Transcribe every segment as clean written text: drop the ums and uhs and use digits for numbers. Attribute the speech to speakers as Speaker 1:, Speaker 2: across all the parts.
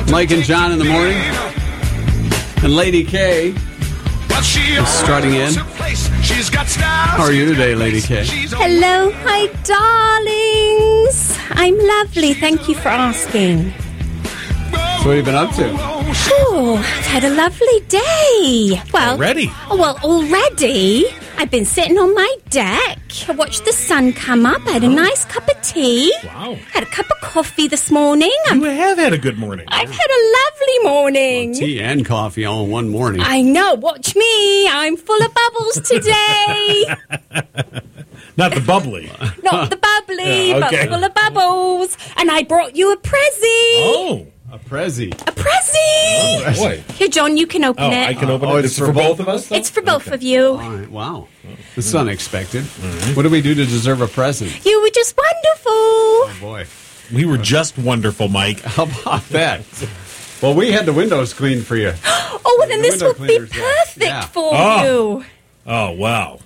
Speaker 1: Mike and John in the morning. And Lady K is strutting in. How are you today, Lady K?
Speaker 2: Hello, hi, darlings. I'm lovely. Thank you for asking.
Speaker 1: So what have you been up to?
Speaker 2: Oh, I've had a lovely day. Well,
Speaker 3: Already?
Speaker 2: Already. I've been sitting on my deck. I watched the sun come up. I had a nice cup of tea.
Speaker 3: Wow.
Speaker 2: Had a cup of coffee this morning.
Speaker 3: You have had a good morning.
Speaker 2: I've had a lovely morning.
Speaker 1: Tea and coffee all in one morning.
Speaker 2: I know. Watch me. I'm full of bubbles today.
Speaker 3: Not the bubbly.
Speaker 2: Not the bubbly,
Speaker 3: Yeah, okay.
Speaker 2: but full of bubbles. And I brought you a prezi.
Speaker 3: Oh.
Speaker 1: A Prezi.
Speaker 2: A prezi.
Speaker 3: Oh, boy.
Speaker 2: Here, John, you can open it.
Speaker 3: I can open
Speaker 1: Oh,
Speaker 3: it.
Speaker 1: it's
Speaker 3: It's for both of us? though?
Speaker 2: It's for both of you.
Speaker 1: All right, wow. This is unexpected. What do we do to deserve a present?
Speaker 2: You were just wonderful.
Speaker 1: Oh, boy.
Speaker 3: We were just wonderful, Mike.
Speaker 1: How about that? Well, we had the windows cleaned for you.
Speaker 2: Oh, well, then
Speaker 1: The
Speaker 2: this
Speaker 1: window
Speaker 2: would be
Speaker 1: cleaners, yeah.
Speaker 2: perfect
Speaker 1: Yeah.
Speaker 2: for
Speaker 3: Oh.
Speaker 2: you.
Speaker 3: Oh, wow.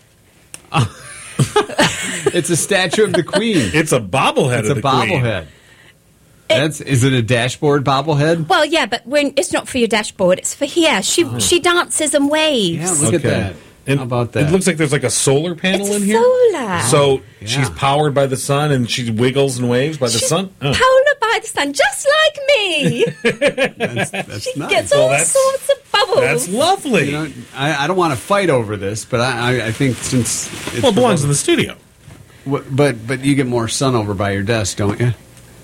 Speaker 1: It's a statue of the Queen.
Speaker 3: It's a bobblehead
Speaker 1: It's
Speaker 3: of
Speaker 1: a
Speaker 3: the Queen.
Speaker 1: bobblehead. Is it a dashboard bobblehead?
Speaker 2: Well, yeah, but it's not for your dashboard. It's for here. She dances and waves.
Speaker 1: Yeah, look at that.
Speaker 3: And
Speaker 1: How about that?
Speaker 3: It looks like there's like a solar panel
Speaker 2: It's
Speaker 3: in here.
Speaker 2: solar.
Speaker 3: So
Speaker 1: Yeah.
Speaker 3: she's powered by the sun and she wiggles and waves by the
Speaker 2: She's
Speaker 3: sun? Oh.
Speaker 2: polar by the sun, just like me.
Speaker 1: That's
Speaker 2: She
Speaker 1: nice.
Speaker 2: gets all
Speaker 3: that's-
Speaker 2: sorts of bubbles.
Speaker 3: That's lovely.
Speaker 1: You know, I don't want to fight over this, but I think since it's
Speaker 3: Well, it belongs in the studio.
Speaker 1: but you get more sun over by your desk, don't you?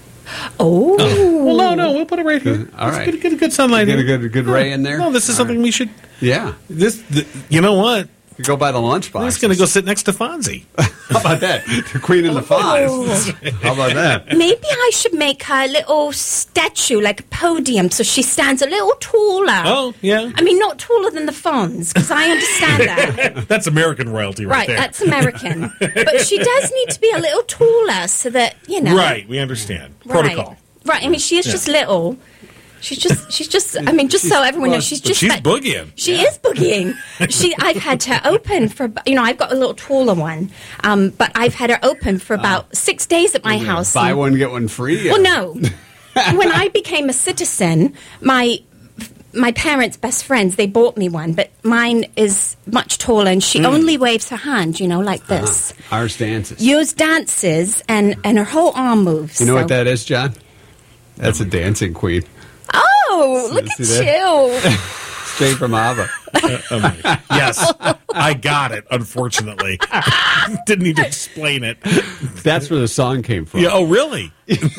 Speaker 2: Oh.
Speaker 3: Well, no, we'll put it right here.
Speaker 1: All
Speaker 3: Let's
Speaker 1: right.
Speaker 3: Get a good sunlight
Speaker 1: Get a
Speaker 3: here.
Speaker 1: good ray in there?
Speaker 3: No, this is
Speaker 1: All
Speaker 3: something
Speaker 1: right.
Speaker 3: we should...
Speaker 1: Yeah,
Speaker 3: You know what?
Speaker 1: you go by the lunchbox.
Speaker 3: I'm just going to go sit next to Fonzie.
Speaker 1: How about that? The Queen and the Five. How about that?
Speaker 2: Maybe I should make her a little statue, like a podium, so she stands a little taller.
Speaker 3: Oh, yeah.
Speaker 2: I mean, not taller than the Fonz, because I understand that.
Speaker 3: That's American royalty right,
Speaker 2: Right,
Speaker 3: there.
Speaker 2: that's American. But she does need to be a little taller so that, you know.
Speaker 3: Right, we understand.
Speaker 2: Right.
Speaker 3: Protocol.
Speaker 2: Right, I mean, she is just little. She's just, I mean, just so everyone knows, she's
Speaker 3: But
Speaker 2: just...
Speaker 3: she's boogieing.
Speaker 2: She is boogieing. I've had her open for, I've got a little taller one, but I've had her open for about 6 days at my house.
Speaker 1: Buy one, get one free?
Speaker 2: Well, no. When I became a citizen, my parents' best friends, they bought me one, but mine is much taller, and she only waves her hand, like this.
Speaker 1: Ours dances.
Speaker 2: Yours dances, and her whole arm moves.
Speaker 1: You know
Speaker 2: so-
Speaker 1: what that is, John? That's a dancing queen.
Speaker 2: Oh, look
Speaker 1: See
Speaker 2: at
Speaker 1: that?
Speaker 2: you.
Speaker 1: Straight from ABBA.
Speaker 3: Yes, I got it, unfortunately. Didn't need to explain it.
Speaker 1: That's where the song came from.
Speaker 3: Yeah, oh, really?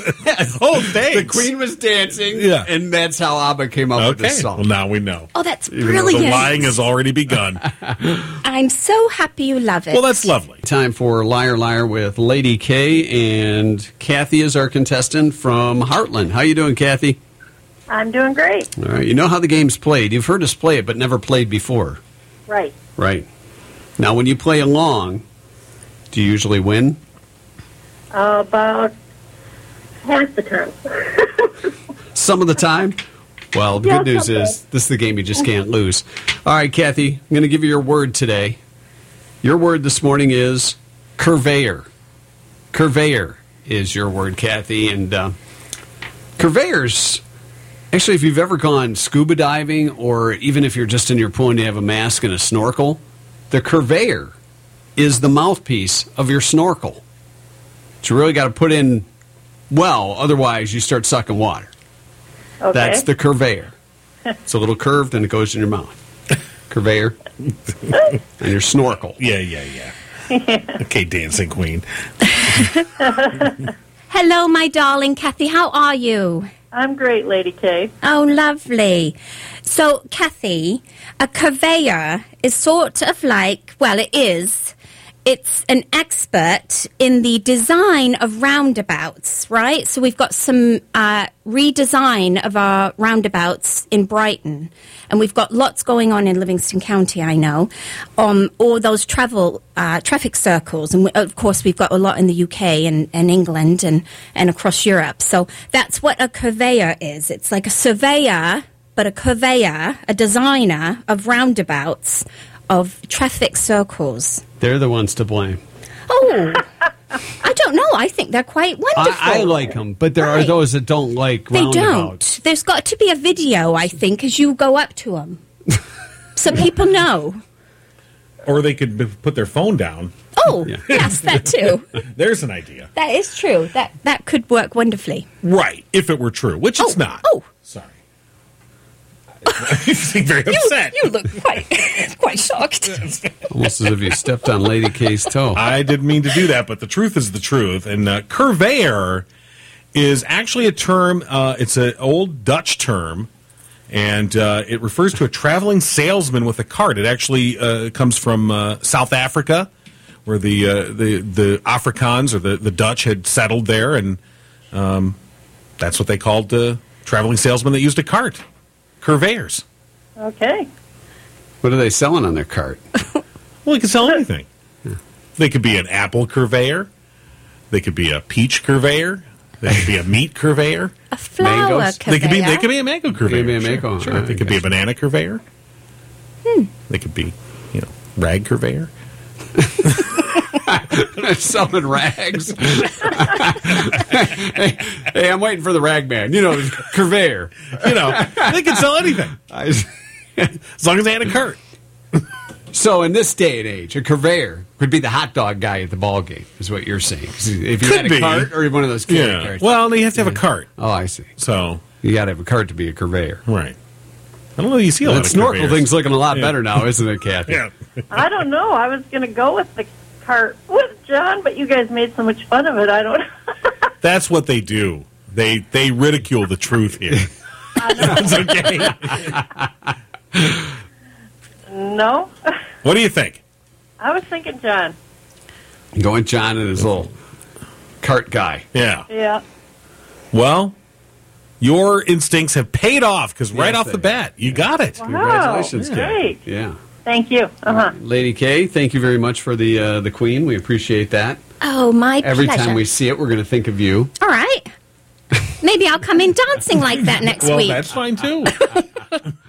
Speaker 3: Oh, thanks.
Speaker 1: The Queen was dancing,
Speaker 3: Yeah.
Speaker 1: and that's how ABBA came up with
Speaker 3: Okay,
Speaker 1: this song.
Speaker 3: well, now we know.
Speaker 2: Oh, that's
Speaker 3: The
Speaker 2: brilliant.
Speaker 3: lying has already begun.
Speaker 2: I'm so happy you love it.
Speaker 3: Well, that's lovely.
Speaker 1: Time for Liar Liar with Lady K, and Kathy is our contestant from Heartland. How you doing, Kathy?
Speaker 4: I'm doing great.
Speaker 1: All right. You know how the game's played. You've heard us play it, but never played before.
Speaker 4: Right.
Speaker 1: Right. Now, when you play along, do you usually win?
Speaker 4: About half the time.
Speaker 1: Some of the time? Well, the
Speaker 4: Yeah,
Speaker 1: good news
Speaker 4: someday.
Speaker 1: is this is the game you just can't lose. All right, Kathy, I'm going to give you your word today. Your word this morning is curveyor. Curveyor is your word, Kathy. And curveyors, actually, if you've ever gone scuba diving, or even if you're just in your pool and you have a mask and a snorkel, the curveyor is the mouthpiece of your snorkel. But you really got to put in well, otherwise you start sucking water.
Speaker 4: Okay.
Speaker 1: That's the curveyor. It's a little curved and it goes in your mouth. Curveyor. And your snorkel.
Speaker 3: Yeah. Okay, dancing queen.
Speaker 2: Hello, my darling Kathy. How are you?
Speaker 4: I'm great, Lady K.
Speaker 2: Oh, lovely. So, Kathy, a curveyor is sort of like, well, it is. It's an expert in the design of roundabouts, right? So we've got some redesign of our roundabouts in Brighton. And we've got lots going on in Livingston County, I know. All those traffic circles. And of course, we've got a lot in the UK and England and across Europe. So that's what a curveyor is. It's like a surveyor, but a curveyor, a designer of roundabouts, of traffic circles.
Speaker 1: They're the ones to blame.
Speaker 2: Oh, I don't know. I think they're quite wonderful.
Speaker 1: I like them, but there are
Speaker 2: Right.
Speaker 1: those that don't like
Speaker 2: They
Speaker 1: roundabouts.
Speaker 2: don't. There's got to be a video, I think, as you go up to them. So people know.
Speaker 3: Or they could put their phone down.
Speaker 2: Oh, yes, that too.
Speaker 3: There's an idea.
Speaker 2: That is true. That could work wonderfully.
Speaker 3: Right, if it were true, which it's not.
Speaker 2: Oh.
Speaker 3: Sorry. You seem very upset.
Speaker 2: You look quite shocked.
Speaker 1: Almost as if you stepped on Lady K's toe.
Speaker 3: I didn't mean to do that, but the truth is the truth. And curveyor is actually a term, it's an old Dutch term, and it refers to a traveling salesman with a cart. It actually comes from South Africa, where the Afrikaans or the Dutch had settled there, and that's what they called traveling salesmen that used a cart. Curveyors.
Speaker 4: Okay.
Speaker 1: What are they selling on their cart?
Speaker 3: Well, you can sell anything. They could be an apple curveyor. They could be a peach curveyor. They could be a meat curveyor.
Speaker 2: A flower
Speaker 1: Mangoes.
Speaker 3: They could be
Speaker 2: conveyor.
Speaker 3: a mango curveyor.
Speaker 1: They could be a mango.
Speaker 3: Sure. They could be a banana curveyor. They could be, rag curveyor.
Speaker 1: Selling rags. hey, I'm waiting for the rag man. Curveyor.
Speaker 3: They could sell anything as long as they had a cart.
Speaker 1: So in this day and age, a curveyor could be the hot dog guy at the ball game, is what you're saying. 'Cause if you
Speaker 3: Could
Speaker 1: had a
Speaker 3: be.
Speaker 1: cart or one of those carry
Speaker 3: Yeah.
Speaker 1: carts.
Speaker 3: Well, you have to have a cart.
Speaker 1: Oh, I see.
Speaker 3: So,
Speaker 1: You got to have a cart to be a curveyor.
Speaker 3: right. I don't know. You see a lot
Speaker 1: That
Speaker 3: of
Speaker 1: snorkel
Speaker 3: curveyors.
Speaker 1: thing's looking a lot better now, isn't it, Kathy?
Speaker 3: Yeah.
Speaker 4: I don't know. I was going to go with the cart with John, but you guys made so much fun of it. I don't.
Speaker 3: That's what they do. They ridicule the truth here. It's okay.
Speaker 4: No.
Speaker 3: What do you think?
Speaker 4: I was thinking John.
Speaker 1: Going John and his little cart guy.
Speaker 3: Yeah.
Speaker 4: Yeah.
Speaker 3: Well, your instincts have paid off because right
Speaker 1: Yes,
Speaker 3: off
Speaker 1: they
Speaker 3: the bat, you got it.
Speaker 1: Congratulations,
Speaker 4: Wow,
Speaker 1: Kathy.
Speaker 4: great.
Speaker 1: Yeah.
Speaker 4: Thank you. Uh-huh.
Speaker 1: Lady K, thank you very much for the Queen. We appreciate that.
Speaker 2: Oh, my
Speaker 1: Every
Speaker 2: pleasure.
Speaker 1: time we see it, we're going to think of you.
Speaker 2: All right. Maybe I'll come in dancing like that next
Speaker 3: Well,
Speaker 2: week.
Speaker 3: that's fine too.